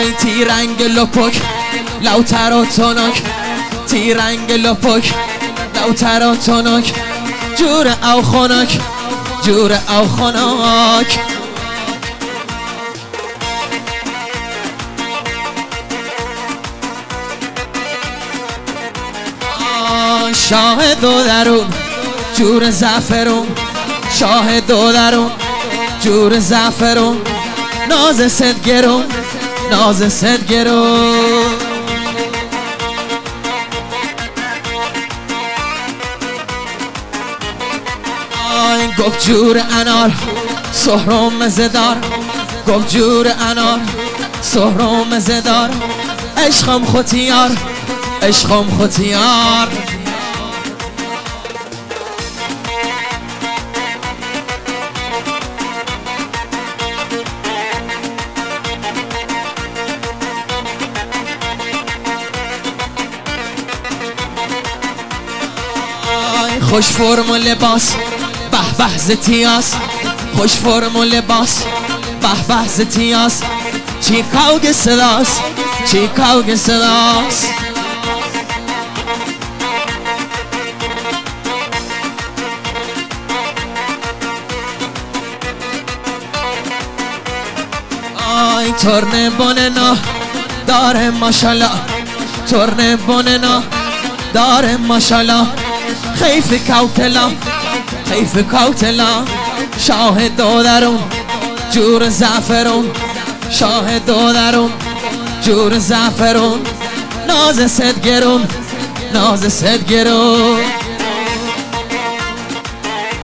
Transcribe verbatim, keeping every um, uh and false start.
آی تیرنگ لپک لوتر و تنک، تیرنگ لپک لوتر و تنک، جور او خنک جور او خنک. شاه دو درون جور زعفرون، شاه دو درون جور زعفرون، ناز صد گرون ناز صد گرون. آی گفت جور انار سهرم زدار، گفت جور انار سهرم زدار، عشقم خوتیار عشقم خوتیار. خوش فرم و لباس به به ز تیاس، خوش فرم و لباس به به ز تیاس، چیکاو که صداس چیکاو که صداس. آی ترنه بوننا داره ماشالله، ترنه بوننا داره ماشالله، خیف کوتلا خیف کوتلا، شاه دو درون جور زعفرون، شاه دو درون جور زعفرون، ناز صد گرون ناز صد گرون.